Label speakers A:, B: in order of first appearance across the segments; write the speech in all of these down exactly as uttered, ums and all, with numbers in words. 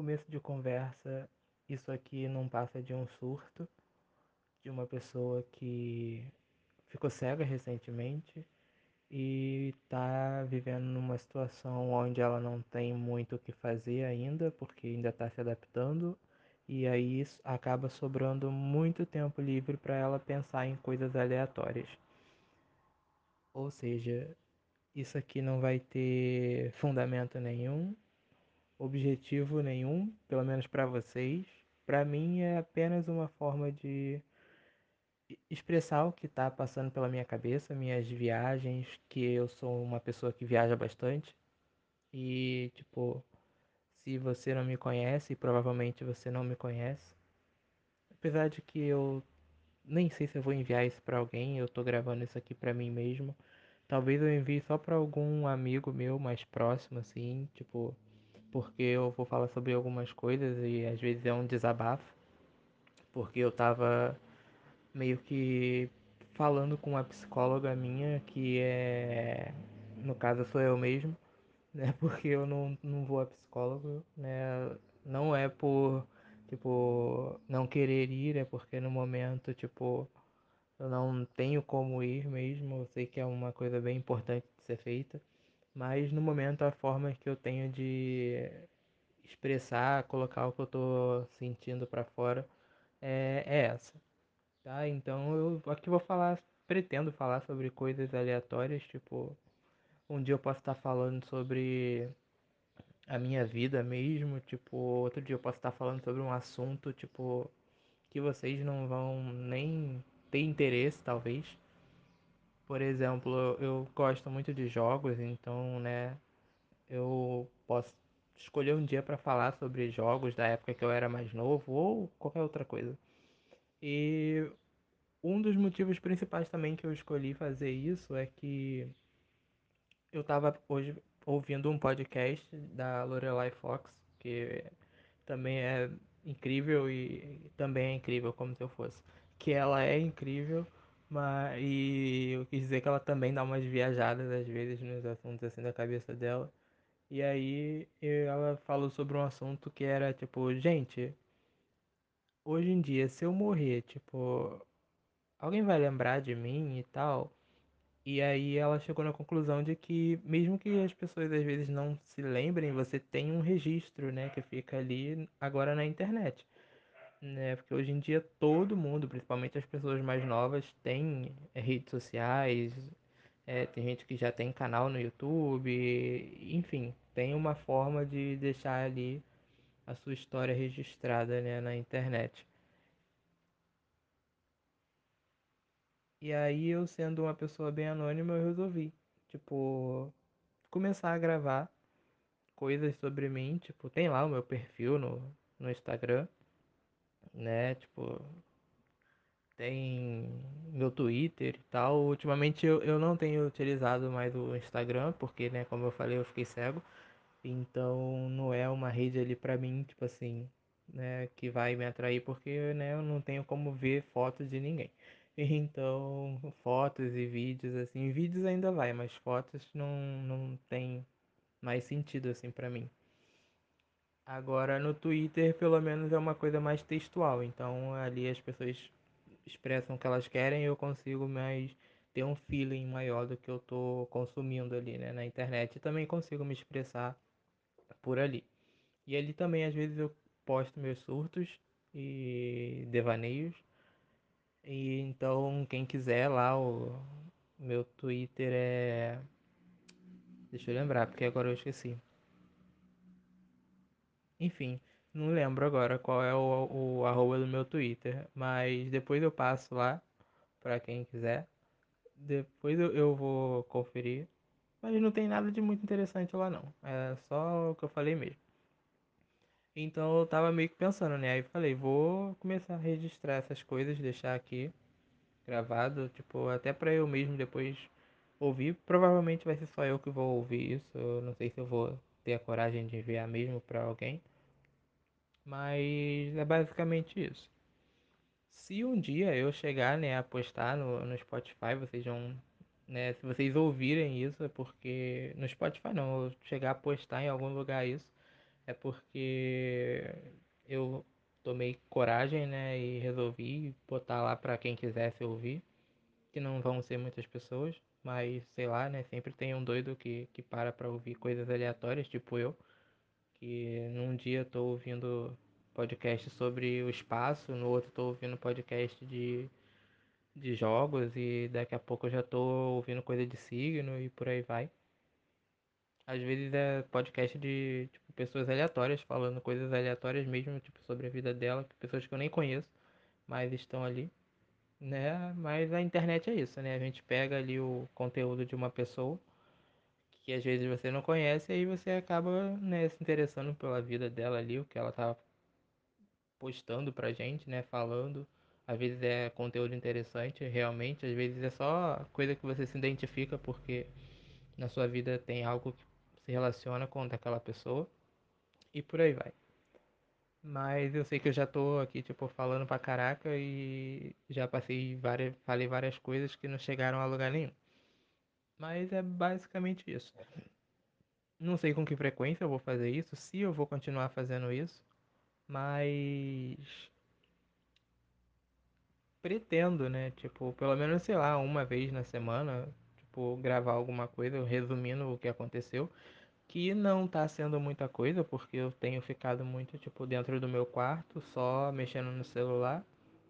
A: começo de conversa, isso aqui não passa de um surto de uma pessoa que ficou cega recentemente e está vivendo numa situação onde ela não tem muito o que fazer ainda, porque ainda está se adaptando, e aí isso acaba sobrando muito tempo livre para ela pensar em coisas aleatórias. Ou seja, isso aqui não vai ter fundamento nenhum, objetivo nenhum, pelo menos para vocês. Para mim é apenas uma forma de expressar o que está passando pela minha cabeça, minhas viagens, que eu sou uma pessoa que viaja bastante. E, tipo, se você não me conhece, provavelmente você não me conhece. Apesar de que eu nem sei se eu vou enviar isso pra alguém, eu tô gravando isso aqui pra mim mesmo. Talvez eu envie só pra algum amigo meu mais próximo, assim, tipo, porque eu vou falar sobre algumas coisas e às vezes é um desabafo, porque eu tava meio que falando com uma psicóloga minha, que é, no caso sou eu mesmo, né? Porque eu não, não vou a psicólogo, né? Não é por, tipo, não querer ir, é porque no momento, tipo, eu não tenho como ir mesmo. Eu sei que é uma coisa bem importante de ser feita, mas no momento a forma que eu tenho de expressar, colocar o que eu tô sentindo pra fora é, é essa, tá? Então eu aqui vou falar, pretendo falar sobre coisas aleatórias, tipo, um dia eu posso estar falando sobre a minha vida mesmo, tipo, outro dia eu posso estar falando sobre um assunto, tipo, que vocês não vão nem ter interesse, talvez. Por exemplo, eu, eu gosto muito de jogos, então, né, eu posso escolher um dia para falar sobre jogos da época que eu era mais novo ou qualquer outra coisa. E um dos motivos principais também que eu escolhi fazer isso é que eu tava hoje ouvindo um podcast da Lorelai Fox, que também é incrível e também é incrível como se eu fosse. Que ela é incrível, mas e eu quis dizer que ela também dá umas viajadas às vezes nos assuntos assim da cabeça dela. E aí ela falou sobre um assunto que era tipo, gente, hoje em dia se eu morrer, tipo, alguém vai lembrar de mim e tal? E aí ela chegou na conclusão de que mesmo que as pessoas às vezes não se lembrem, você tem um registro, né, que fica ali agora na internet, né? Porque hoje em dia todo mundo, principalmente as pessoas mais novas, tem é, redes sociais, é, tem gente que já tem canal no YouTube, enfim, tem uma forma de deixar ali a sua história registrada, né, na internet. E aí eu, sendo uma pessoa bem anônima, eu resolvi, tipo, começar a gravar coisas sobre mim, tipo, tem lá o meu perfil no, no Instagram, né? Tipo, tem meu Twitter e tal. Ultimamente eu, eu não tenho utilizado mais o Instagram, porque, né, como eu falei, eu fiquei cego. Então não é uma rede ali pra mim, tipo assim, né, que vai me atrair, porque, né, eu não tenho como ver fotos de ninguém. Então, fotos e vídeos, assim, vídeos ainda vai, mas fotos não, não tem mais sentido, assim, pra mim. Agora no Twitter, pelo menos, é uma coisa mais textual. Então ali as pessoas expressam o que elas querem e eu consigo mais ter um feeling maior do que eu tô consumindo ali, né, na internet. E também consigo me expressar por ali. E ali também, às vezes, eu posto meus surtos e devaneios. E então, quem quiser lá, o meu Twitter é. Deixa eu lembrar, porque agora eu esqueci. Enfim, não lembro agora qual é o, o arroba do meu Twitter, mas depois eu passo lá pra quem quiser. Depois eu, eu vou conferir. Mas não tem nada de muito interessante lá não. É só o que eu falei mesmo. Então eu tava meio que pensando, né? Aí falei, vou começar a registrar essas coisas, deixar aqui gravado, tipo, até pra eu mesmo depois ouvir. Provavelmente vai ser só eu que vou ouvir isso. Eu não sei se eu vou ter a coragem de enviar mesmo pra alguém. Mas é basicamente isso. Se um dia eu chegar, né, a postar no, no Spotify, vocês vão, né, se vocês ouvirem isso, é porque no Spotify não, eu chegar a postar em algum lugar isso, é porque eu tomei coragem, né, e resolvi botar lá pra quem quisesse ouvir, que não vão ser muitas pessoas, mas sei lá, né, sempre tem um doido que, que para pra ouvir coisas aleatórias, tipo eu, que num dia tô ouvindo podcast sobre o espaço, no outro tô ouvindo podcast de, de jogos e daqui a pouco eu já tô ouvindo coisa de signo e por aí vai. Às vezes é podcast de tipo, pessoas aleatórias falando coisas aleatórias mesmo, tipo, sobre a vida dela, pessoas que eu nem conheço, mas estão ali, né? Mas a internet é isso, né? A gente pega ali o conteúdo de uma pessoa que às vezes você não conhece e aí você acaba, né, se interessando pela vida dela ali, o que ela tá postando pra gente, né, falando. Às vezes é conteúdo interessante, realmente, às vezes é só coisa que você se identifica porque na sua vida tem algo que se relaciona com daquela pessoa e por aí vai. Mas eu sei que eu já tô aqui, tipo, falando pra caraca e já passei várias, falei várias coisas que não chegaram a lugar nenhum. Mas é basicamente isso. Não sei com que frequência eu vou fazer isso, se eu vou continuar fazendo isso, mas pretendo, né? Tipo, pelo menos, sei lá, uma vez na semana, tipo, gravar alguma coisa resumindo o que aconteceu, que não tá sendo muita coisa, porque eu tenho ficado muito, tipo, dentro do meu quarto, só mexendo no celular.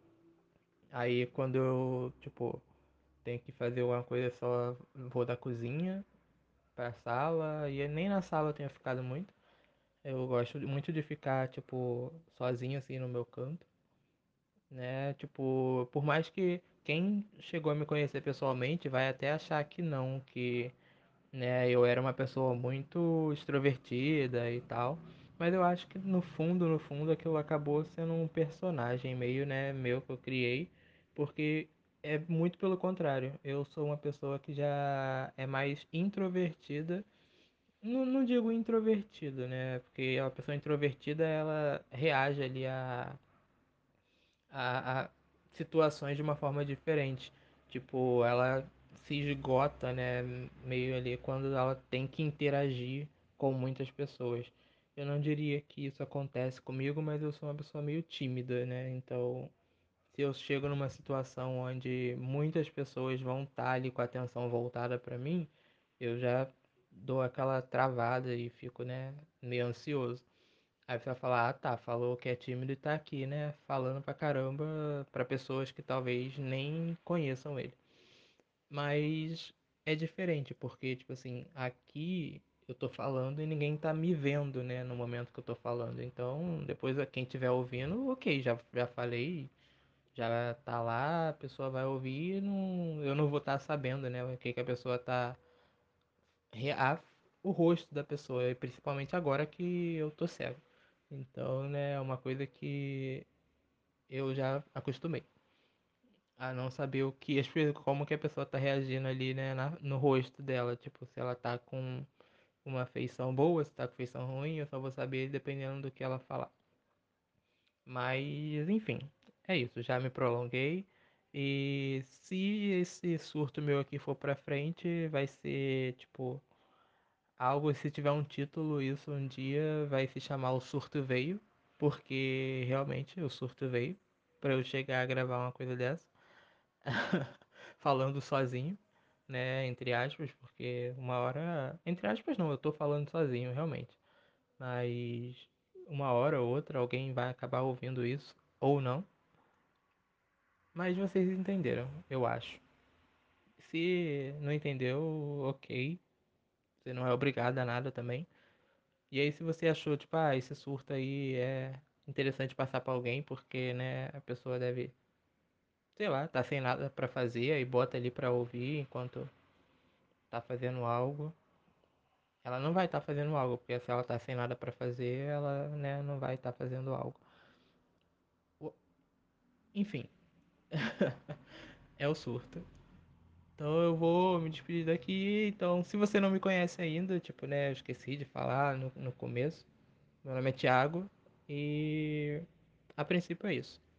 A: Aí quando eu, tipo, tenho que fazer alguma coisa, só vou da cozinha pra sala, e nem na sala eu tenho ficado muito. Eu gosto muito de ficar, tipo, sozinho assim no meu canto, né? Tipo, por mais que quem chegou a me conhecer pessoalmente vai até achar que não, que, né, eu era uma pessoa muito extrovertida e tal. Mas eu acho que no fundo, no fundo, aquilo acabou sendo um personagem meio, né, meu que eu criei, porque é muito pelo contrário. Eu sou uma pessoa que já é mais introvertida. Não, não digo introvertido, né? Porque a pessoa introvertida, ela reage ali a a, a situações de uma forma diferente. Tipo, ela se esgota, né, meio ali quando ela tem que interagir com muitas pessoas. Eu não diria que isso acontece comigo, mas eu sou uma pessoa meio tímida, né? Então, se eu chego numa situação onde muitas pessoas vão estar ali com a atenção voltada para mim, eu já dou aquela travada e fico, né, meio ansioso. Aí você vai falar, ah tá, falou que é tímido e tá aqui, né? Falando pra caramba pra pessoas que talvez nem conheçam ele. Mas é diferente, porque, tipo assim, aqui eu tô falando e ninguém tá me vendo, né? No momento que eu tô falando. Então, depois quem estiver ouvindo, ok, já, já falei, já tá lá, a pessoa vai ouvir e não, eu não vou estar sabendo, né? O que que a pessoa tá. A, o rosto da pessoa, e principalmente agora que eu tô cego. Então, né, é uma coisa que eu já acostumei a não saber o que, as pe- como que a pessoa tá reagindo ali, né, na- no rosto dela, tipo, se ela tá com uma feição boa, se tá com feição ruim, eu só vou saber dependendo do que ela falar. Mas, enfim, é isso, já me prolonguei. E se esse surto meu aqui for pra frente, vai ser, tipo, algo, se tiver um título, isso um dia vai se chamar O Surto Veio, porque realmente o surto veio para eu chegar a gravar uma coisa dessa, falando sozinho, né, entre aspas, porque uma hora, entre aspas não, eu tô falando sozinho, realmente, mas uma hora ou outra alguém vai acabar ouvindo isso, ou não, mas vocês entenderam, eu acho. Se não entendeu, ok, você não é obrigado a nada também. E aí, se você achou, tipo, ah, esse surto aí é interessante passar pra alguém, porque, né, a pessoa deve, sei lá, tá sem nada pra fazer, aí bota ali pra ouvir enquanto tá fazendo algo. Ela não vai estar tá fazendo algo, porque se ela tá sem nada pra fazer, ela, né, não vai estar tá fazendo algo. O- Enfim, é o surto. Então eu vou me despedir daqui. Então, se você não me conhece ainda, tipo, né, eu esqueci de falar no, no começo. Meu nome é Thiago e a princípio é isso.